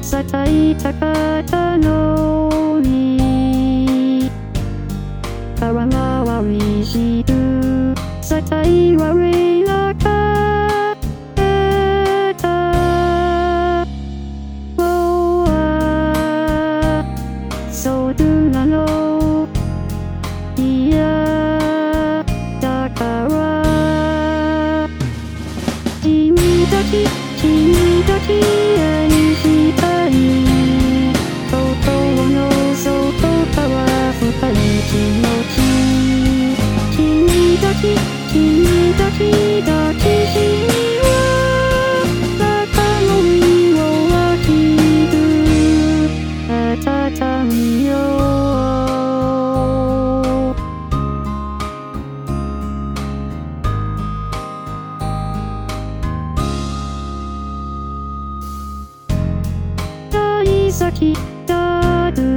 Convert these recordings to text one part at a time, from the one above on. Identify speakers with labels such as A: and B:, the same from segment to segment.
A: 伝えたかったのに空回りして伝えられなかったそうなの嫌だから君たち愛したい心の外から二人気持ち君たち抱きしめは中の色はきく温みよ先だる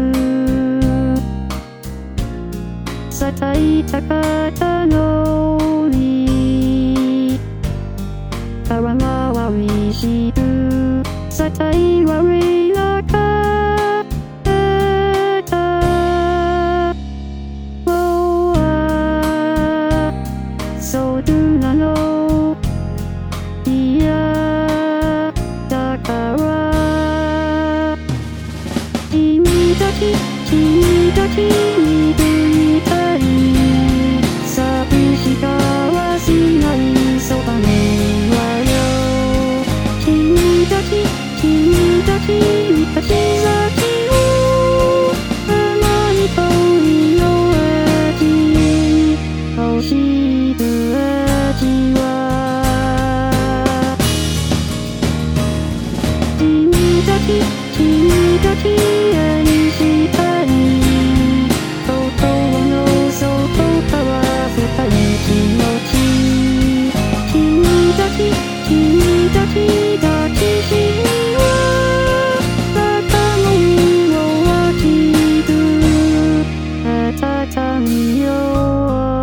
A: 伝えたかったのに空回りして伝えられなかったそうなの嫌だから君たち見ていたい寂しかはしないそばにいるわよ君たち先を甘い恋の味欲しく味は君たち愛したい心の外から二人気持ち君たち抱きしめは中の色はきく温みよ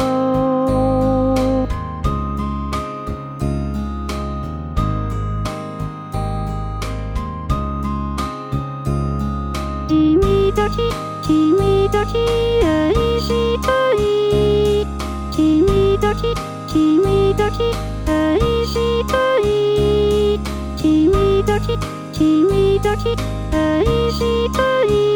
A: 君たち愛したい君たち愛したい君たち愛したい